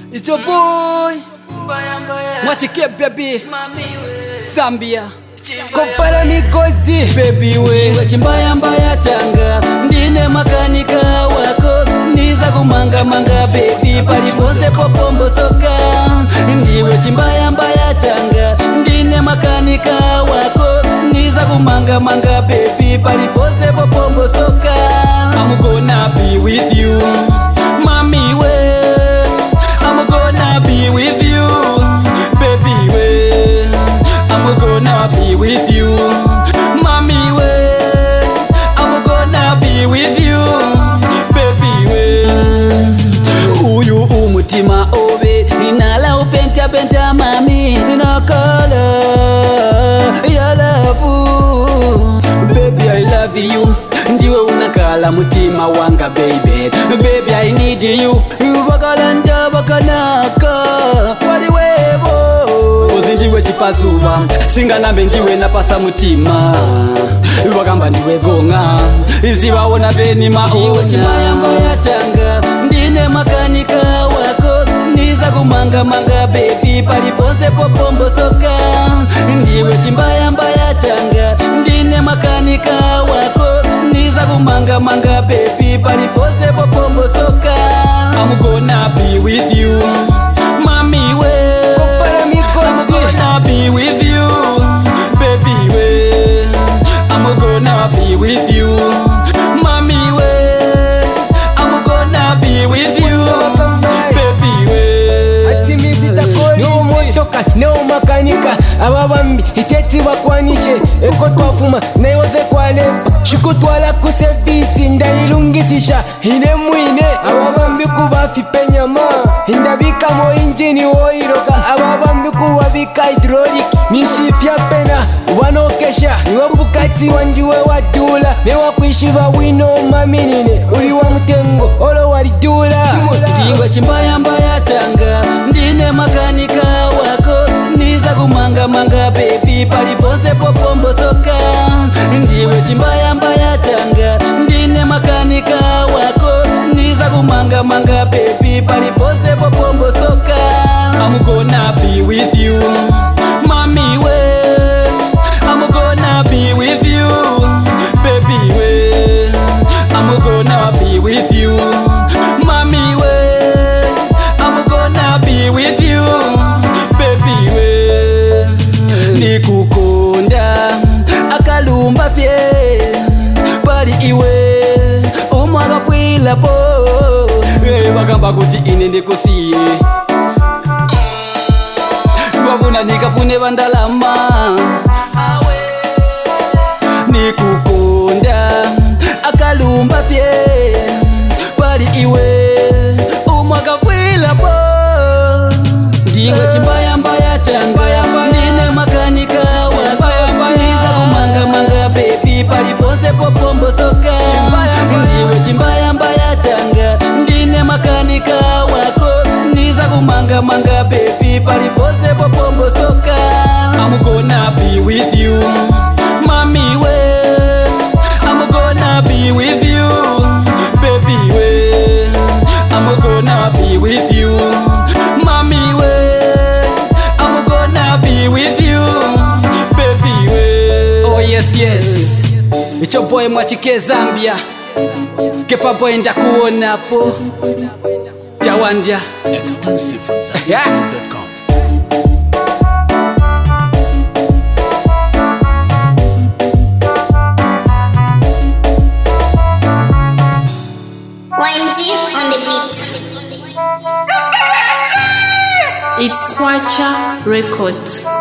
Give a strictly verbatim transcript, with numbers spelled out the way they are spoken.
It's your boy Mwachike baby Zambia Kompara mikozi baby we Iwe chimbaya mbaya changa Ndine makanika wako Niza kumanga manga baby Paliponse popombo soka Ndiwe chimbaya mbaya changa Ndine makanika wako Niza kumanga manga baby Paliponse popombo soka I'm gonna be with you Mami we I'm gonna be with you Baby we I'm gonna be with you Mami we I'm gonna be with you Baby we Uyu umutima obe Inala upenta penta mami Inakala ya love Baby I love you Ndiwe unakala mutima wanga baby Baby I need you Wakalanda wakanaka Waliwebo Uzi ndiwe chipazuva Singa nambe ndiwe napasa mutima Wakamba ndiwe gonga Izi waona beni maona Iwe chimaya mbaya changa Ndine makanika wako Niza kumanga manga baby Paliponse popombo soka Ndiwe chimbaya mbaya changa Ndine makanika wako Niza kumanga manga baby Paliponse popombo soka I'm gonna be with you Mami we I'm gonna be with you Baby we I'm gonna be with you Mami we I'm gonna be with you Baby we Niwo motoka, niwo makanika Ababambi, iteti bakwanishe Eko twafuma, nayoze kwa lepa Shikutwala ku service, ndayilungisisha Hine mwine, ababambi kubafi penyama Indabika mo injini woiroka Ababambi kubabika hydraulic Nishifya pena, wanokesha Niwa bukati wanjuwe wadula Mewa kuishiva wino maminine Uli wa mutengo, olo waridula Ndiwe chimbaya mbaya changa Ndine makanika wako Niza kumanga manga baby Paliponse popombo soka Ndiwe chimbaya mbaya changa Ndine makanika wako Niza kumanga manga baby Paliponse popombo soka I'm gonna be with you Mami we I'm gonna be with you Baby we I'm gonna be with you Mami we I'm gonna be with you Baby we Nikukunda akalumba vye Pali iwe umwaga pwila po Hey, wakamba kuti ine ndikusiye Wavuna nikafune vandalama Nikukunda akalumba vye Pali iwe umwaga pwila po Ndiwe chimbaya mbaya changa Ndine makanika wako Niza kumanga manga baby Paliponse popombo soka Ndiwe chimbaya mbaya changa Ndine makanika wako Niza kumanga manga baby Paliponse popombo soka I'm gonna be with you Mami we I'm gonna be with you Baby we I'm gonna be with you Mami we I'm gonna be with you Baby we Oh yes yes It's your boy Mwachike Zambia Kefa boy ndakuonapo Jawandya Exclusive from zambia dot com. Wendy on the beat. It's Kwacha Records.